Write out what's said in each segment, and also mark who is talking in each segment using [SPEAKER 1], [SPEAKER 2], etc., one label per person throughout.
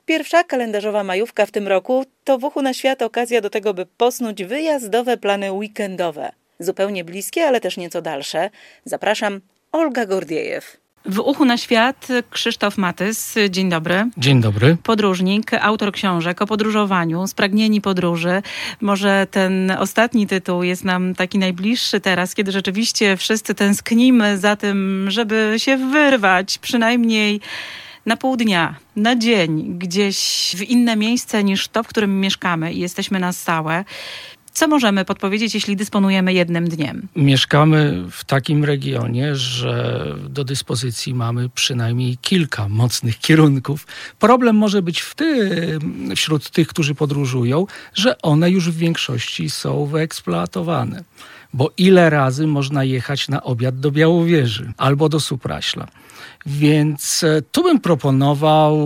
[SPEAKER 1] Pierwsza kalendarzowa majówka w tym roku to w Uchu na Świat okazja do tego, by posnuć wyjazdowe plany weekendowe. Zupełnie bliskie, ale też nieco dalsze. Zapraszam, Olga Gordiejew. W Uchu na Świat Krzysztof Matys. Dzień dobry.
[SPEAKER 2] Dzień dobry.
[SPEAKER 1] Podróżnik, autor książek o podróżowaniu, Spragnieni podróży. Może ten ostatni tytuł jest nam taki najbliższy teraz, kiedy rzeczywiście wszyscy tęsknimy za tym, żeby się wyrwać przynajmniej na pół dnia, na dzień, gdzieś w inne miejsce niż to, w którym mieszkamy i jesteśmy na stałe. Co możemy podpowiedzieć, jeśli dysponujemy jednym dniem?
[SPEAKER 2] Mieszkamy w takim regionie, że do dyspozycji mamy przynajmniej kilka mocnych kierunków. Problem może być wśród tych, którzy podróżują, że one już w większości są wyeksploatowane. Bo ile razy można jechać na obiad do Białowieży albo do Supraśla. Więc tu bym proponował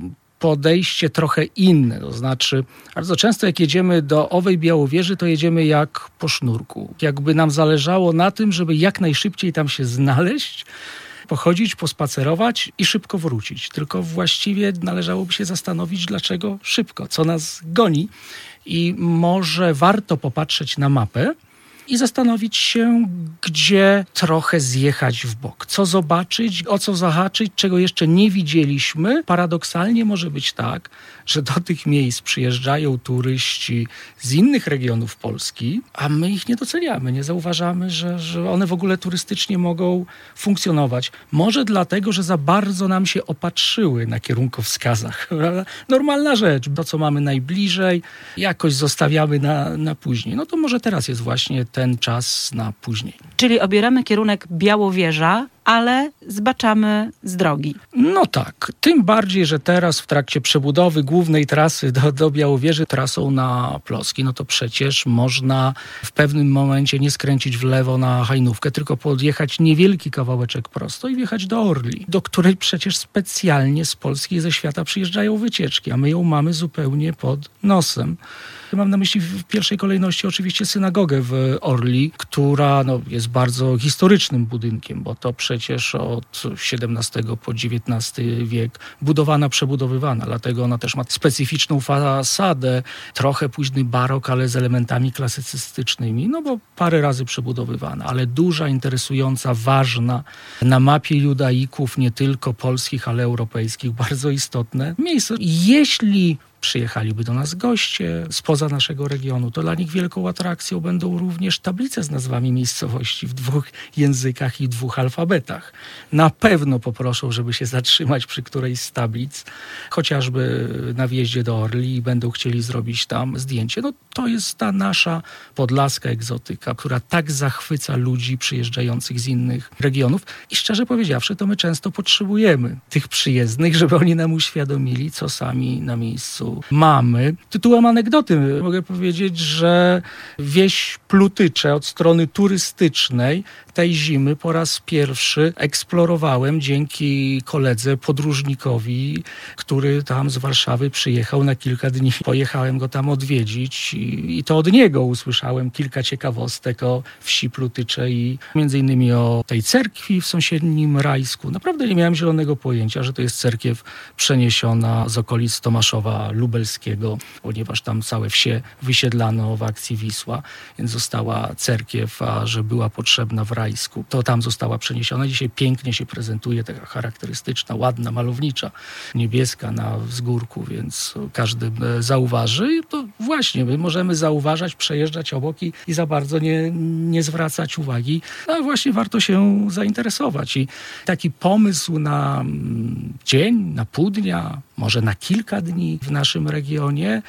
[SPEAKER 2] podejście trochę inne. To znaczy, bardzo często jak jedziemy do owej Białowieży, to jedziemy jak po sznurku. Jakby nam zależało na tym, żeby jak najszybciej tam się znaleźć, pochodzić, pospacerować i szybko wrócić. Tylko właściwie należałoby się zastanowić, dlaczego szybko, co nas goni. I może warto popatrzeć na mapę i zastanowić się, gdzie trochę zjechać w bok. Co zobaczyć, o co zahaczyć, czego jeszcze nie widzieliśmy. Paradoksalnie może być tak, że do tych miejsc przyjeżdżają turyści z innych regionów Polski, a my ich nie doceniamy, nie zauważamy, że one w ogóle turystycznie mogą funkcjonować. Może dlatego, że za bardzo nam się opatrzyły na kierunkowskazach. Normalna rzecz. To, co mamy najbliżej, jakoś zostawiamy na później. No to może teraz jest właśnie ten czas na później.
[SPEAKER 1] Czyli obieramy kierunek Białowieża, ale zbaczamy z drogi.
[SPEAKER 2] No tak, tym bardziej, że teraz w trakcie przebudowy głównej trasy do Białowieży trasą na Płocki, no to przecież można w pewnym momencie nie skręcić w lewo na Hajnówkę, tylko podjechać niewielki kawałeczek prosto i wjechać do Orli, do której przecież specjalnie z Polski i ze świata przyjeżdżają wycieczki, a my ją mamy zupełnie pod nosem. Mam na myśli w pierwszej kolejności oczywiście synagogę w Orli, która jest bardzo historycznym budynkiem, bo to przecież od XVII po XIX wiek budowana, przebudowywana. Dlatego ona też ma specyficzną fasadę, trochę późny barok, ale z elementami klasycystycznymi, bo parę razy przebudowywana, ale duża, interesująca, ważna, na mapie judaików nie tylko polskich, ale europejskich, bardzo istotne miejsce. Jeśli przyjechaliby do nas goście spoza naszego regionu, to dla nich wielką atrakcją będą również tablice z nazwami miejscowości w 2 językach i 2 alfabetach. Na pewno poproszą, żeby się zatrzymać przy którejś z tablic, chociażby na wjeździe do Orli i będą chcieli zrobić tam zdjęcie. To jest ta nasza podlaska egzotyka, która tak zachwyca ludzi przyjeżdżających z innych regionów. I szczerze powiedziawszy, to my często potrzebujemy tych przyjezdnych, żeby oni nam uświadomili, co sami na miejscu mamy. Tytułem anegdoty mogę powiedzieć, że wieś Plutycze od strony turystycznej tej zimy po raz pierwszy eksplorowałem dzięki koledze podróżnikowi, który tam z Warszawy przyjechał na kilka dni. Pojechałem go tam odwiedzić i to od niego usłyszałem kilka ciekawostek o wsi Plutycze i między innymi o tej cerkwi w sąsiednim Rajsku. Naprawdę nie miałem zielonego pojęcia, że to jest cerkiew przeniesiona z okolic Tomaszowa Lubelskiego, ponieważ tam całe wsie wysiedlano w akcji Wisła, więc została cerkiew, a że była potrzebna w Rajsku, to tam została przeniesiona. Dzisiaj pięknie się prezentuje, taka charakterystyczna, ładna, malownicza, niebieska na wzgórku, więc każdy zauważy. I to właśnie my możemy zauważać, przejeżdżać obok i za bardzo nie zwracać uwagi. No właśnie warto się zainteresować. I taki pomysł na dzień, na pół dnia, może na kilka dni w naszym regionie,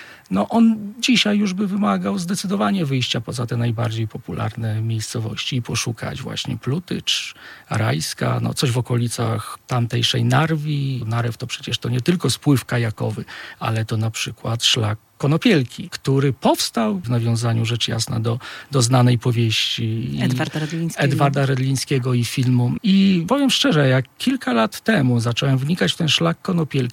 [SPEAKER 2] on dzisiaj już by wymagał zdecydowanie wyjścia poza te najbardziej popularne miejscowości i poszukać właśnie Plutycz, Rajska, coś w okolicach tamtejszej Narwi. Narew to przecież to nie tylko spływ kajakowy, ale to na przykład szlak Konopielki, który powstał w nawiązaniu rzecz jasna do znanej powieści Edwarda Redlińskiego i filmu. I powiem szczerze, jak kilka lat temu zacząłem wnikać w ten szlak Konopielki, to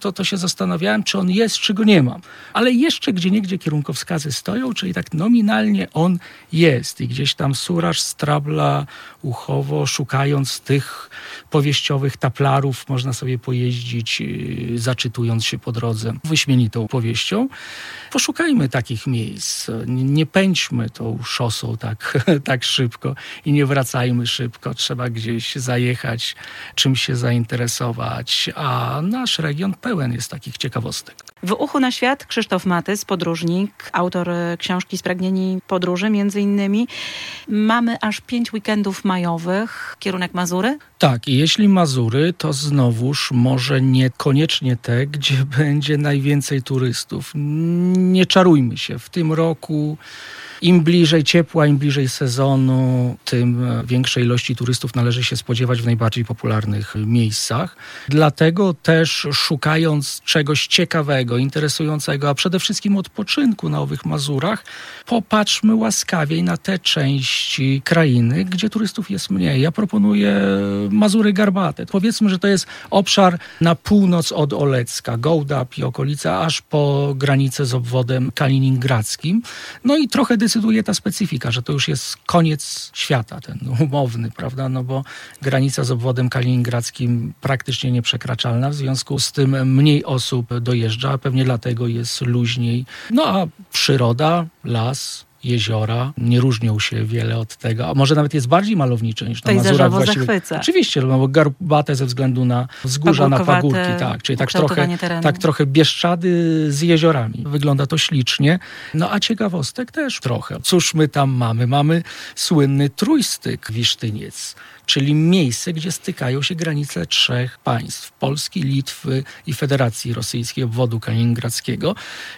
[SPEAKER 2] to się zastanawiałem, czy on jest, czy go nie ma. Ale jeszcze gdzieniegdzie kierunkowskazy stoją, czyli tak nominalnie on jest. I gdzieś tam Suraż strabla uchowo, szukając tych powieściowych taplarów, można sobie pojeździć, zaczytując się po drodze wyśmienitą powieścią. Poszukajmy takich miejsc. Nie pędźmy tą szosą tak szybko i nie wracajmy szybko. Trzeba gdzieś zajechać, czymś się zainteresować, a nasz region pełen jest takich ciekawostek.
[SPEAKER 1] W Uchu na świat Krzysztof Matys, podróżnik, autor książki Spragnieni podróży między innymi. Mamy aż 5 weekendów majowych, kierunek Mazury?
[SPEAKER 2] Tak, i jeśli Mazury, to znowuż może niekoniecznie te, gdzie będzie najwięcej turystów. Nie czarujmy się, w tym roku im bliżej ciepła, im bliżej sezonu, tym większej ilości turystów należy się spodziewać w najbardziej popularnych miejscach. Dlatego też szukając czegoś ciekawego, interesującego, a przede wszystkim odpoczynku na owych Mazurach, popatrzmy łaskawiej na te części krainy, gdzie turystów jest mniej. Ja proponuję Mazury Garbate. Powiedzmy, że to jest obszar na północ od Olecka, Gołdap i okolice, aż po granicę z obwodem kaliningradzkim. No i trochę decyduje ta specyfika, że to już jest koniec świata, ten umowny, prawda, no bo granica z obwodem kaliningradzkim praktycznie nieprzekraczalna, w związku z tym mniej osób dojeżdża, pewnie dlatego jest luźniej. No a przyroda, las, jeziora nie różnią się wiele od tego, a może nawet jest bardziej malownicze niż na Mazurach właściwie.
[SPEAKER 1] Zachwyca.
[SPEAKER 2] Oczywiście, no bo Garbate ze względu na wzgórza, na pagórki, tak, czyli tak trochę Bieszczady z jeziorami. Wygląda to ślicznie. No a ciekawostek też trochę. Cóż my tam mamy? Mamy słynny trójstyk Wisztyniec, czyli miejsce, gdzie stykają się granice 3 państw. Polski, Litwy i Federacji Rosyjskiej, obwodu kaliningradzkiego.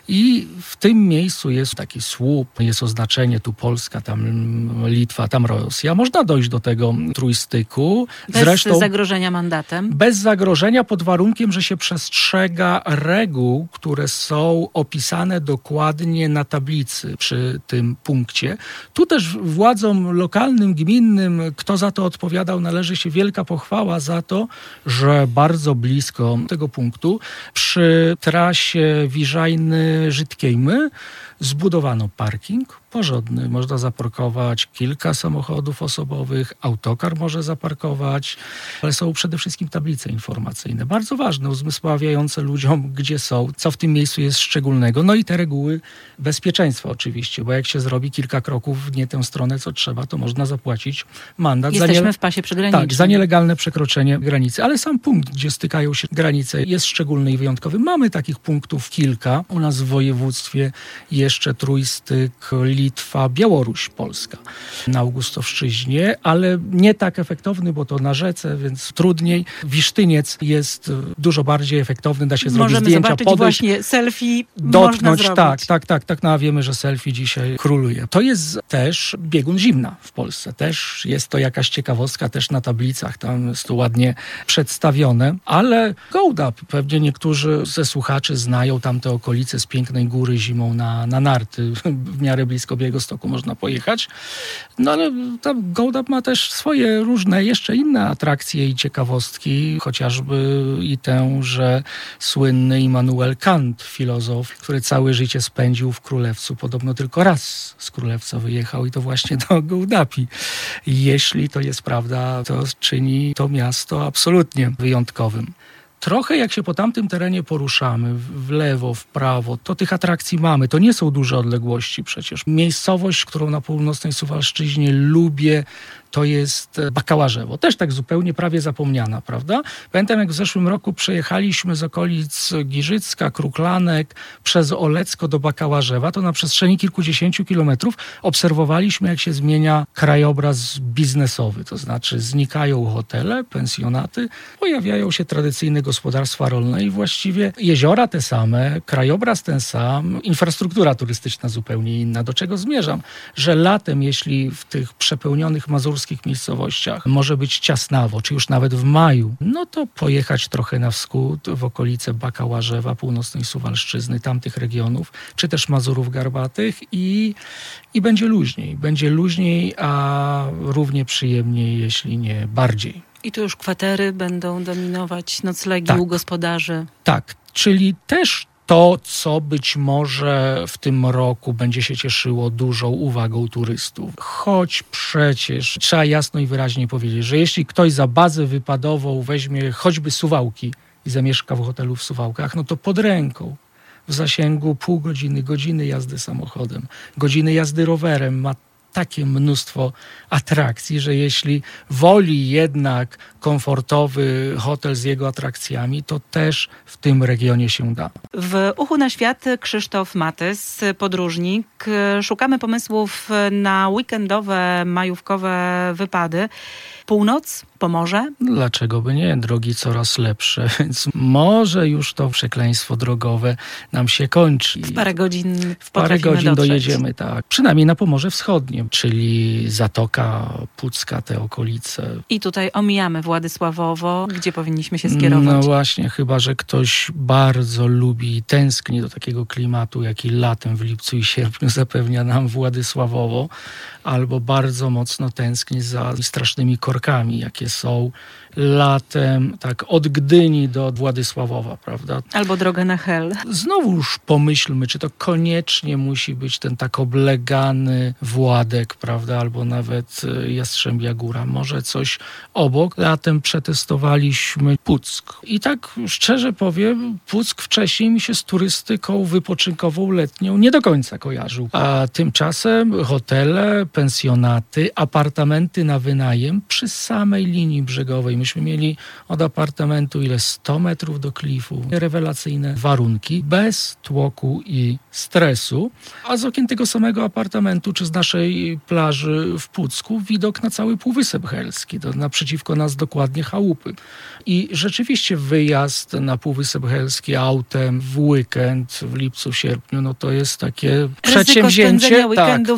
[SPEAKER 2] I w tym miejscu jest taki słup, jest oznaczenie tu Polska, tam Litwa, tam Rosja. Można dojść do tego trójstyku.
[SPEAKER 1] Bez zagrożenia mandatem?
[SPEAKER 2] Bez zagrożenia, pod warunkiem, że się przestrzega reguł, które są opisane dokładnie na tablicy przy tym punkcie. Tu też władzom lokalnym, gminnym, kto za to odpowiadał, należy się wielka pochwała za to, że bardzo blisko tego punktu przy trasie Wiżajny-Żydkiejmy zbudowano parking porządny. Można zaparkować kilka samochodów osobowych, autokar może zaparkować, ale są przede wszystkim tablice informacyjne. Bardzo ważne, uzmysławiające ludziom, gdzie są, co w tym miejscu jest szczególnego. No i te reguły bezpieczeństwa oczywiście, bo jak się zrobi kilka kroków w nie tę stronę, co trzeba, to można zapłacić mandat.
[SPEAKER 1] Jesteśmy w pasie przygranicznym.
[SPEAKER 2] Tak, za nielegalne przekroczenie granicy. Ale sam punkt, gdzie stykają się granice, jest szczególny i wyjątkowy. Mamy takich punktów kilka. U nas w województwie jeszcze trójstyk Litwa, Białoruś, Polska na Augustowszczyźnie, ale nie tak efektowny, bo to na rzece, więc trudniej. Wisztyniec jest dużo bardziej efektowny, da się zrobić zdjęcia,
[SPEAKER 1] zobaczyć
[SPEAKER 2] podejść,
[SPEAKER 1] właśnie selfie,
[SPEAKER 2] dotknąć.
[SPEAKER 1] można
[SPEAKER 2] Tak, no a wiemy, że selfie dzisiaj króluje. To jest też biegun zimna w Polsce. Też jest to jakaś ciekawostka, też na tablicach tam jest to ładnie przedstawione, ale Gołdap, pewnie niektórzy ze słuchaczy znają tamte okolice z pięknej góry zimą na narty, w miarę blisko Białegostoku można pojechać. No ale tam Gołdap ma też swoje różne, jeszcze inne atrakcje i ciekawostki, chociażby i tę, że słynny Immanuel Kant, filozof, który całe życie spędził w Królewcu, podobno tylko raz z Królewca wyjechał i to właśnie do Gołdapi. Jeśli to jest prawda, to czyni to miasto absolutnie wyjątkowym. Trochę jak się po tamtym terenie poruszamy, w lewo, w prawo, to tych atrakcji mamy. To nie są duże odległości przecież. Miejscowość, którą na północnej Suwalszczyźnie lubię, to jest Bakałarzewo. Też tak zupełnie prawie zapomniana, prawda? Pamiętam, jak w zeszłym roku przejechaliśmy z okolic Giżycka, Kruklanek, przez Olecko do Bakałarzewa, to na przestrzeni kilkudziesięciu kilometrów obserwowaliśmy, jak się zmienia krajobraz biznesowy. To znaczy znikają hotele, pensjonaty, pojawiają się tradycyjne gospodarstwa rolne i właściwie jeziora te same, krajobraz ten sam, infrastruktura turystyczna zupełnie inna. Do czego zmierzam? Że latem, jeśli w tych przepełnionych mazurskich miejscowościach może być ciasnawo, czy już nawet w maju, no to pojechać trochę na wschód, w okolice Bakałarzewa, północnej Suwalszczyzny, tamtych regionów, czy też Mazurów Garbatych i będzie luźniej. Będzie luźniej, a równie przyjemniej, jeśli nie bardziej.
[SPEAKER 1] I tu już kwatery będą dominować, noclegi
[SPEAKER 2] Tak.
[SPEAKER 1] u gospodarzy.
[SPEAKER 2] Tak, czyli też to, co być może w tym roku będzie się cieszyło dużą uwagą turystów. Choć przecież trzeba jasno i wyraźnie powiedzieć, że jeśli ktoś za bazę wypadową weźmie choćby Suwałki i zamieszka w hotelu w Suwałkach, no to pod ręką, w zasięgu pół godziny, godziny jazdy samochodem, godziny jazdy rowerem ma takie mnóstwo atrakcji, że jeśli woli jednak komfortowy hotel z jego atrakcjami, to też w tym regionie się da.
[SPEAKER 1] W Uchu na świat Krzysztof Matys, podróżnik. Szukamy pomysłów na weekendowe, majówkowe wypady. Północ, Pomorze?
[SPEAKER 2] Dlaczego by nie? Drogi coraz lepsze, więc może już to przekleństwo drogowe nam się kończy.
[SPEAKER 1] W parę godzin
[SPEAKER 2] Parę godzin
[SPEAKER 1] dotrzeć.
[SPEAKER 2] dojedziemy, tak. Przynajmniej na Pomorze Wschodnie, czyli Zatoka, Pucka, te okolice.
[SPEAKER 1] I tutaj omijamy Władysławowo, gdzie powinniśmy się skierować.
[SPEAKER 2] No właśnie, chyba że ktoś bardzo lubi i tęskni do takiego klimatu, jaki latem w lipcu i sierpniu zapewnia nam Władysławowo, albo bardzo mocno tęskni za strasznymi korkami, jakie są latem, tak od Gdyni do Władysławowa, prawda?
[SPEAKER 1] Albo drogę na Hel.
[SPEAKER 2] Znowuż pomyślmy, czy to koniecznie musi być ten tak oblegany Władek, prawda, albo nawet Jastrzębia Góra. Może coś obok. Latem przetestowaliśmy Puck. I tak szczerze powiem, Puck wcześniej mi się z turystyką wypoczynkową letnią nie do końca kojarzył. A tymczasem hotele, pensjonaty, apartamenty na wynajem przy samej linii brzegowej. Myśmy mieli od apartamentu 100 metrów do klifu. Rewelacyjne warunki, bez tłoku i stresu. A z okien tego samego apartamentu, czy z naszej plaży w Pucku, widok na cały Półwysep Helski. To naprzeciwko nas dokładnie chałupy. I rzeczywiście wyjazd na Półwysep Helski autem w weekend, w lipcu, sierpniu, no to jest takie przedsięwzięcie,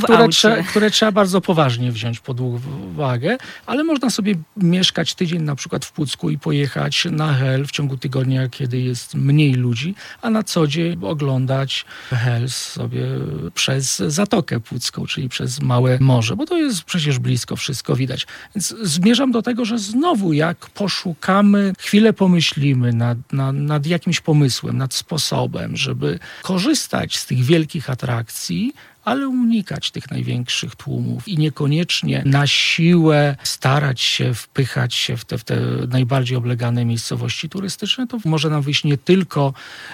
[SPEAKER 2] które trzeba bardzo poważnie wziąć pod uwagę, ale można sobie mieszkać tydzień na przykład w Pucku i pojechać na Hel w ciągu tygodnia, kiedy jest mniej ludzi, a na co dzień oglądać Hel sobie przez Zatokę Pucką, czyli przez Małe Morze, bo to jest przecież blisko, wszystko widać. Więc zmierzam do tego, że znowu jak poszukamy, chwilę pomyślimy nad jakimś pomysłem, nad sposobem, żeby korzystać z tych wielkich atrakcji, ale unikać tych największych tłumów i niekoniecznie na siłę starać się wpychać się w te najbardziej oblegane miejscowości turystyczne, to może nam wyjść nie tylko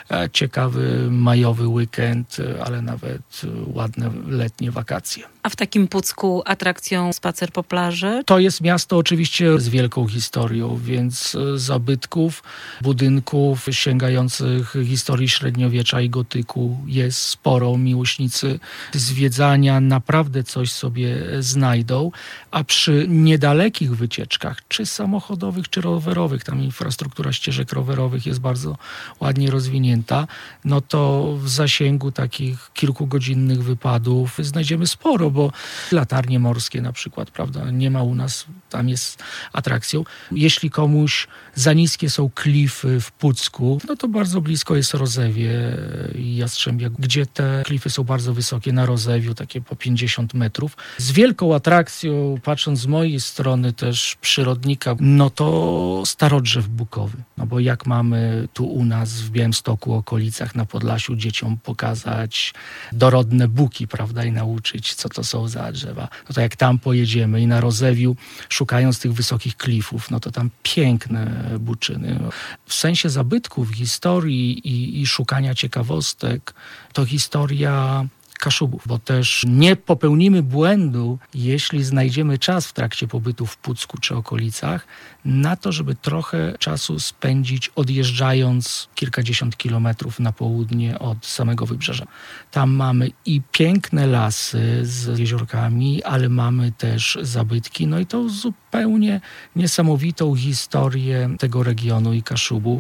[SPEAKER 2] ciekawy majowy weekend, ale nawet ładne letnie wakacje.
[SPEAKER 1] A w takim Pucku atrakcją spacer po plaży?
[SPEAKER 2] To jest miasto oczywiście z wielką historią, więc zabytków, budynków sięgających historii średniowiecza i gotyku jest sporo. Miłośnicy zwiedzania naprawdę coś sobie znajdą, a przy niedalekich wycieczkach, czy samochodowych, czy rowerowych, tam infrastruktura ścieżek rowerowych jest bardzo ładnie rozwinięta, no to w zasięgu takich kilkugodzinnych wypadów znajdziemy sporo, bo latarnie morskie na przykład, prawda, nie ma u nas, tam jest atrakcją. Jeśli komuś za niskie są klify w Pucku, no to bardzo blisko jest Rozewie i Jastrzębia, gdzie te klify są bardzo wysokie, na Rozewiu, takie po 50 metrów. Z wielką atrakcją, patrząc z mojej strony też przyrodnika, no to Starodrzew Bukowy. No bo jak mamy tu u nas w Białymstoku, okolicach, na Podlasiu dzieciom pokazać dorodne buki, prawda, i nauczyć, co to są za drzewa. No to jak tam pojedziemy i na Rozewiu, szukając tych wysokich klifów, no to tam piękne buczyny. W sensie zabytków, historii i szukania ciekawostek, to historia Kaszubów, bo też nie popełnimy błędu, jeśli znajdziemy czas w trakcie pobytu w Pucku czy okolicach, na to, żeby trochę czasu spędzić odjeżdżając kilkadziesiąt kilometrów na południe od samego wybrzeża. Tam mamy i piękne lasy z jeziorkami, ale mamy też zabytki, no i to zupełnie niesamowitą historię tego regionu i Kaszubów.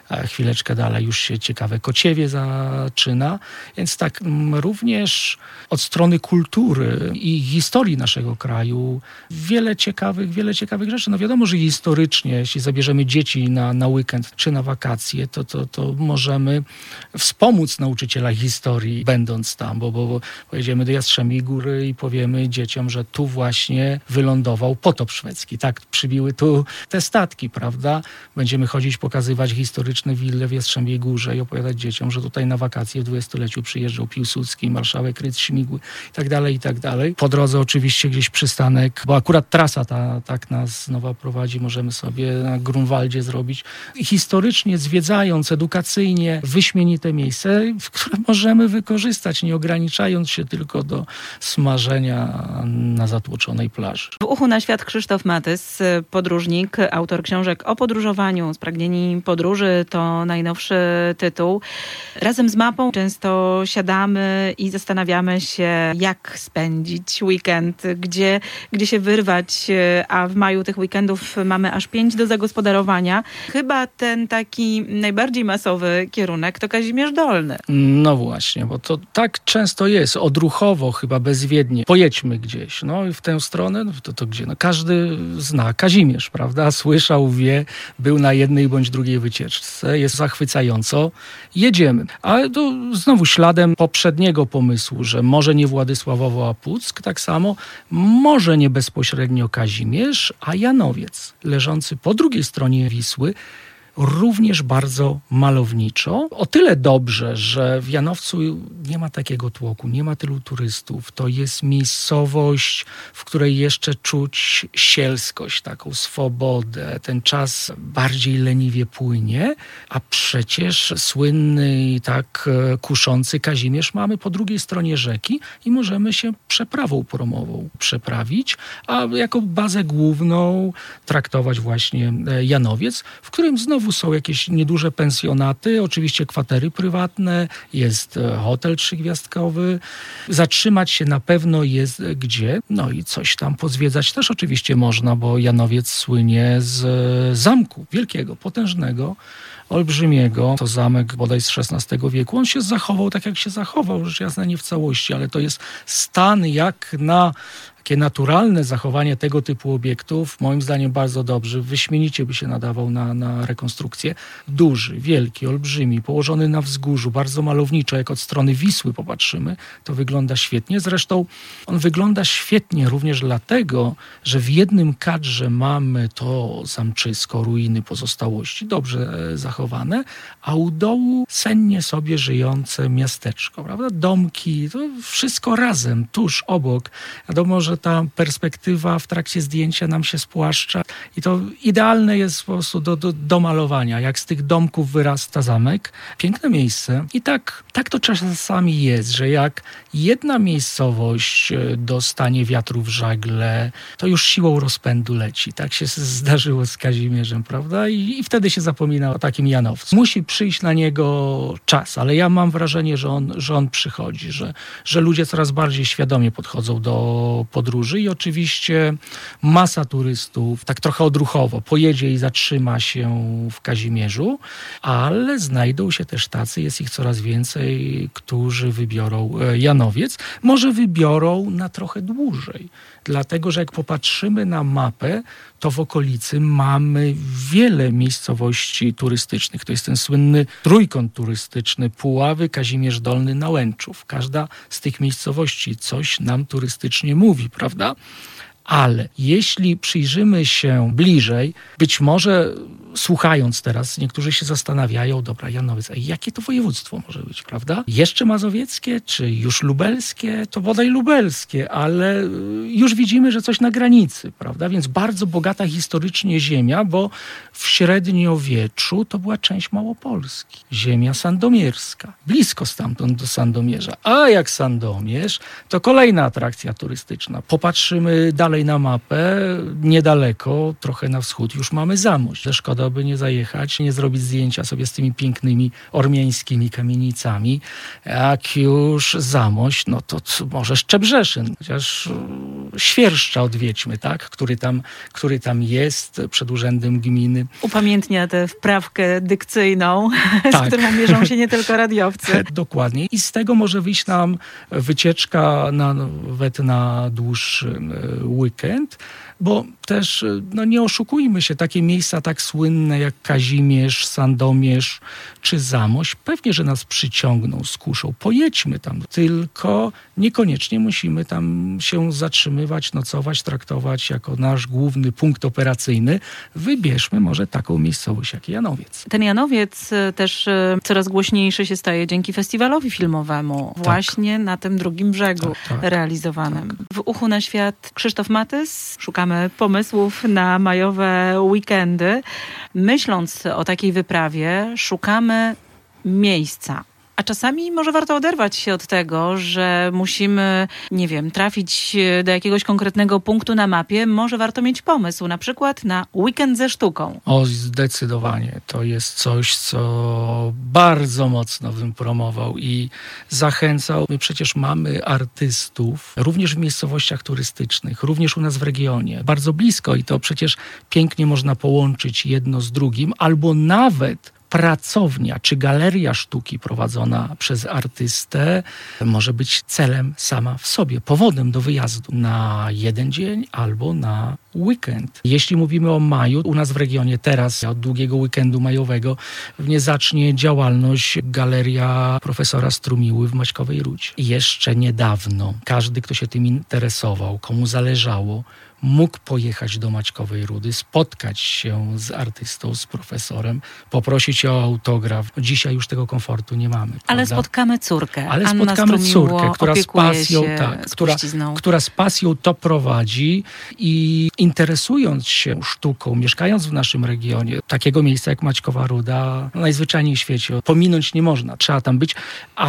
[SPEAKER 2] a chwileczkę dalej już się ciekawe Kociewie zaczyna. Więc tak, również od strony kultury i historii naszego kraju wiele ciekawych rzeczy. No wiadomo, że historycznie, jeśli zabierzemy dzieci na weekend czy na wakacje, to możemy wspomóc nauczyciela historii, będąc tam, bo pojedziemy do Jastrzębiej Góry i powiemy dzieciom, że tu właśnie wylądował potop szwedzki. Tak, przybiły tu te statki, prawda? Będziemy chodzić, pokazywać historyczne wille w Jastrzębiej Górze i opowiadać dzieciom, że tutaj na wakacje w dwudziestoleciu przyjeżdżał Piłsudski, marszałek Rydz-Śmigły i tak dalej. Po drodze oczywiście gdzieś przystanek, bo akurat trasa ta tak nas nowa prowadzi, możemy sobie na Grunwaldzie zrobić. Historycznie zwiedzając, edukacyjnie, wyśmienite miejsce, w które możemy wykorzystać, nie ograniczając się tylko do smażenia na zatłoczonej plaży.
[SPEAKER 1] W uchu na świat Krzysztof Matys, podróżnik, autor książek o podróżowaniu, Spragnieni podróży to najnowszy tytuł. Razem z mapą często siadamy i zastanawiamy się, jak spędzić weekend, gdzie się wyrwać, a w maju tych weekendów mamy aż 5 do zagospodarowania. Chyba ten taki najbardziej masowy kierunek to Kazimierz Dolny.
[SPEAKER 2] No właśnie, bo to tak często jest, odruchowo chyba bezwiednie. Pojedźmy gdzieś, no i w tę stronę, no to gdzie? No każdy zna Kazimierz, prawda? Słyszał, wie, był na jednej bądź drugiej wycieczce, jest zachwycająco. Jedziemy. Ale to znowu śladem poprzedniego pomysłu, że może nie Władysławowo, a Puck, tak samo, może nie bezpośrednio Kazimierz, a Janowiec, leżący po drugiej stronie Wisły, również bardzo malowniczo. O tyle dobrze, że w Janowcu nie ma takiego tłoku, nie ma tylu turystów. To jest miejscowość, w której jeszcze czuć sielskość, taką swobodę. Ten czas bardziej leniwie płynie, a przecież słynny i tak kuszący Kazimierz mamy po drugiej stronie rzeki i możemy się przeprawą promową przeprawić, a jako bazę główną traktować właśnie Janowiec, w którym znowu są jakieś nieduże pensjonaty, oczywiście kwatery prywatne, jest hotel 3-gwiazdkowy. Zatrzymać się na pewno jest gdzie. No i coś tam pozwiedzać też oczywiście można, bo Janowiec słynie z zamku wielkiego, potężnego, olbrzymiego. To zamek bodaj z XVI wieku. On się zachował tak, jak się zachował, rzecz jasna nie w całości, ale to jest stan jak na takie naturalne zachowanie tego typu obiektów, moim zdaniem bardzo dobry, wyśmienicie by się nadawał na rekonstrukcję. Duży, wielki, olbrzymi, położony na wzgórzu, bardzo malowniczo, jak od strony Wisły popatrzymy, to wygląda świetnie. Zresztą on wygląda świetnie również dlatego, że w jednym kadrze mamy to zamczysko, ruiny, pozostałości, dobrze zachowane, a u dołu sennie sobie żyjące miasteczko, prawda? Domki, to wszystko razem, tuż obok. Wiadomo, że ta perspektywa w trakcie zdjęcia nam się spłaszcza i to idealne jest po prostu do malowania, jak z tych domków wyrasta zamek. Piękne miejsce i tak to czasami jest, że jak jedna miejscowość dostanie wiatru w żagle, to już siłą rozpędu leci. Tak się zdarzyło z Kazimierzem, prawda? I wtedy się zapomina o takim Janowcu. Musi przyjść na niego czas, ale ja mam wrażenie, że on przychodzi, że ludzie coraz bardziej świadomie podchodzą do podróży i oczywiście masa turystów, tak trochę odruchowo, pojedzie i zatrzyma się w Kazimierzu, ale znajdą się też tacy, jest ich coraz więcej, którzy wybiorą Janowiec. Może wybiorą na trochę dłużej, dlatego że jak popatrzymy na mapę, to w okolicy mamy wiele miejscowości turystycznych. To jest ten słynny trójkąt turystyczny Puławy, Kazimierz Dolny, Nałęczów. Każda z tych miejscowości coś nam turystycznie mówi, prawda? Ale jeśli przyjrzymy się bliżej, być może słuchając teraz, niektórzy się zastanawiają, dobra, Janowiec, a jakie to województwo może być, prawda? Jeszcze mazowieckie, czy już lubelskie? To bodaj lubelskie, ale już widzimy, że coś na granicy, prawda? Więc bardzo bogata historycznie ziemia, bo w średniowieczu to była część Małopolski. Ziemia sandomierska. Blisko stamtąd do Sandomierza. A jak Sandomierz, to kolejna atrakcja turystyczna. Popatrzymy dalej dalej na mapę, niedaleko, trochę na wschód, już mamy Zamość. Szkoda by nie zajechać, nie zrobić zdjęcia sobie z tymi pięknymi ormiańskimi kamienicami. Jak już Zamość, no to może Szczebrzeszyn, chociaż Świerszcza odwiedźmy, tak? Który tam jest przed urzędem gminy.
[SPEAKER 1] Upamiętnia tę wprawkę dykcyjną,
[SPEAKER 2] tak.
[SPEAKER 1] z którą mierzą się nie tylko radiowcy.
[SPEAKER 2] Dokładnie. I z tego może wyjść nam wycieczka nawet na dłuższy weekend, bo też nie oszukujmy się, takie miejsca tak słynne jak Kazimierz, Sandomierz czy Zamość pewnie, że nas przyciągną, skuszą. Pojedźmy tam, tylko niekoniecznie musimy tam się zatrzymywać, nocować, traktować jako nasz główny punkt operacyjny. Wybierzmy może taką miejscowość jak Janowiec.
[SPEAKER 1] Ten Janowiec też coraz głośniejszy się staje dzięki festiwalowi filmowemu, właśnie na tym drugim brzegu realizowanym. Tak. W Uchu na świat Krzysztof Matys. Szukamy pomysłów na majowe weekendy. Myśląc o takiej wyprawie, szukamy miejsca. A czasami może warto oderwać się od tego, że musimy, trafić do jakiegoś konkretnego punktu na mapie. Może warto mieć pomysł, na przykład na weekend ze sztuką.
[SPEAKER 2] O, zdecydowanie. To jest coś, co bardzo mocno bym promował i zachęcał. My przecież mamy artystów, również w miejscowościach turystycznych, również u nas w regionie, bardzo blisko i to przecież pięknie można połączyć jedno z drugim, albo nawet pracownia czy galeria sztuki prowadzona przez artystę może być celem sama w sobie, powodem do wyjazdu na jeden dzień albo na weekend. Jeśli mówimy o maju, u nas w regionie teraz od długiego weekendu majowego nie zacznie działalność galeria profesora Strumiły w Maćkowej Rudzie. I jeszcze niedawno każdy, kto się tym interesował, komu zależało, mógł pojechać do Maćkowej Rudy, spotkać się z artystą, z profesorem, poprosić o autograf. Dzisiaj już tego komfortu nie mamy.
[SPEAKER 1] Ale spotkamy córkę.
[SPEAKER 2] Ale
[SPEAKER 1] Anna
[SPEAKER 2] spotkamy córkę, która z pasją to prowadzi i interesując się sztuką, mieszkając w naszym regionie, takiego miejsca jak Maćkowa Ruda, najzwyczajniej w świecie, pominąć nie można. Trzeba tam być.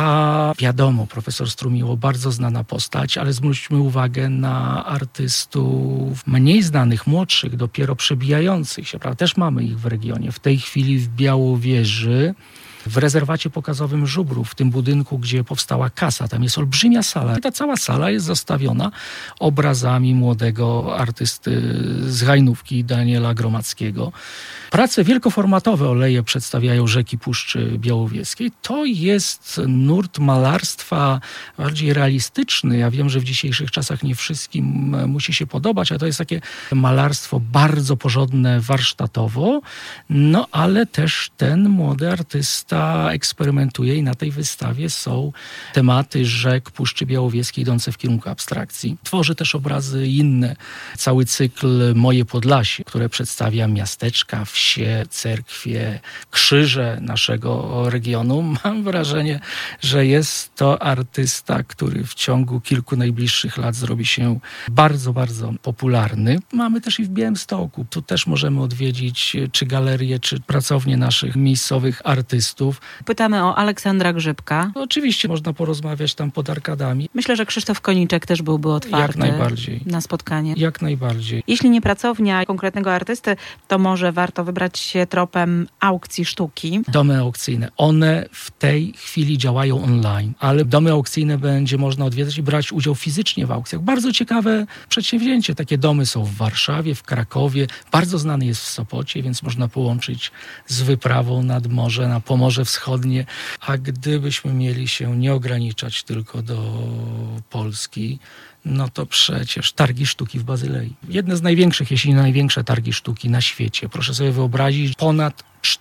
[SPEAKER 2] A wiadomo, profesor Strumiło, bardzo znana postać, ale zwróćmy uwagę na artystów mniej znanych, młodszych, dopiero przebijających się, prawda? Też mamy ich w regionie. W tej chwili w Białowieży, w rezerwacie pokazowym Żubrów, w tym budynku, gdzie powstała kasa, tam jest olbrzymia sala. I ta cała sala jest zastawiona obrazami młodego artysty z Hajnówki, Daniela Gromackiego. Prace wielkoformatowe oleje przedstawiają rzeki Puszczy Białowieskiej. To jest nurt malarstwa bardziej realistyczny. Ja wiem, że w dzisiejszych czasach nie wszystkim musi się podobać, a to jest takie malarstwo bardzo porządne warsztatowo, ale też ten młody artysta eksperymentuje i na tej wystawie są tematy rzek Puszczy Białowieskiej idące w kierunku abstrakcji. Tworzy też obrazy inne. Cały cykl Moje Podlasie, które przedstawia miasteczka, wsie, cerkwie, krzyże naszego regionu. Mam wrażenie, że jest to artysta, który w ciągu kilku najbliższych lat zrobi się bardzo, bardzo popularny. Mamy też i w Białymstoku. Tu też możemy odwiedzić czy galerię, czy pracownię naszych miejscowych artystów.
[SPEAKER 1] Pytamy o Aleksandra Grzybka.
[SPEAKER 2] Oczywiście można porozmawiać tam pod arkadami.
[SPEAKER 1] Myślę, że Krzysztof Koniczek też byłby otwarty
[SPEAKER 2] jak najbardziej
[SPEAKER 1] na spotkanie.
[SPEAKER 2] Jak najbardziej.
[SPEAKER 1] Jeśli nie pracownia konkretnego artysty, to może warto wybrać się tropem aukcji sztuki.
[SPEAKER 2] Domy aukcyjne. One w tej chwili działają online, ale domy aukcyjne będzie można odwiedzać i brać udział fizycznie w aukcjach. Bardzo ciekawe przedsięwzięcie. Takie domy są w Warszawie, w Krakowie. Bardzo znany jest w Sopocie, więc można połączyć z wyprawą nad morze, na Pomorze Wschodnie. A gdybyśmy mieli się nie ograniczać tylko do Polski, to przecież targi sztuki w Bazylei. Jedne z największych, jeśli nie największe targi sztuki na świecie. Proszę sobie wyobrazić, ponad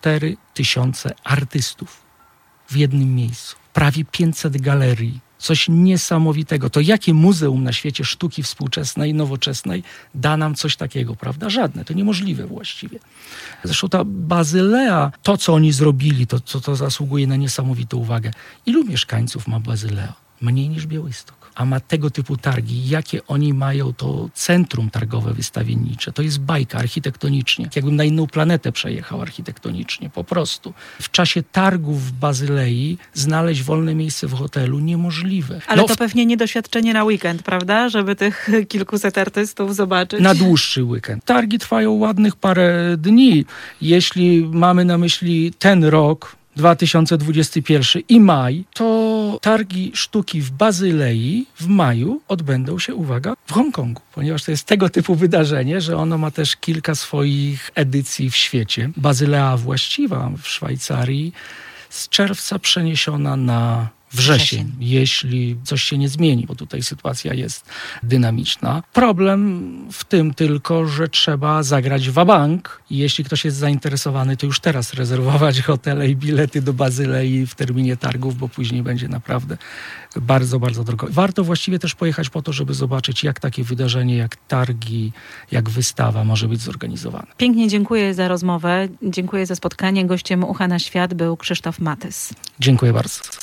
[SPEAKER 2] 4000 artystów w jednym miejscu. Prawie 500 galerii. Coś niesamowitego. To jakie muzeum na świecie sztuki współczesnej, nowoczesnej da nam coś takiego, prawda? Żadne. To niemożliwe właściwie. Zresztą ta Bazylea, to co oni zrobili, to zasługuje na niesamowitą uwagę. Ilu mieszkańców ma Bazylea? Mniej niż Białystok. A ma tego typu targi, jakie oni mają, to centrum targowe wystawiennicze. To jest bajka architektonicznie. Jakbym na inną planetę przejechał architektonicznie, po prostu. W czasie targów w Bazylei znaleźć wolne miejsce w hotelu niemożliwe.
[SPEAKER 1] Ale to pewnie nie doświadczenie na weekend, prawda? Żeby tych kilkuset artystów zobaczyć.
[SPEAKER 2] Na dłuższy weekend. Targi trwają ładnych parę dni. Jeśli mamy na myśli ten rok, 2021 i maj, to targi sztuki w Bazylei w maju odbędą się, uwaga, w Hongkongu, ponieważ to jest tego typu wydarzenie, że ono ma też kilka swoich edycji w świecie. Bazylea właściwa w Szwajcarii z czerwca przeniesiona na wrzesień, jeśli coś się nie zmieni, bo tutaj sytuacja jest dynamiczna. Problem w tym tylko, że trzeba zagrać wa-bank. Jeśli ktoś jest zainteresowany, to już teraz rezerwować hotele i bilety do Bazylei w terminie targów, bo później będzie naprawdę bardzo, bardzo drogo. Warto właściwie też pojechać po to, żeby zobaczyć, jak takie wydarzenie, jak targi, jak wystawa może być zorganizowane.
[SPEAKER 1] Pięknie dziękuję za rozmowę. Dziękuję za spotkanie. Gościem Ucha na Świat był Krzysztof Matys.
[SPEAKER 2] Dziękuję bardzo.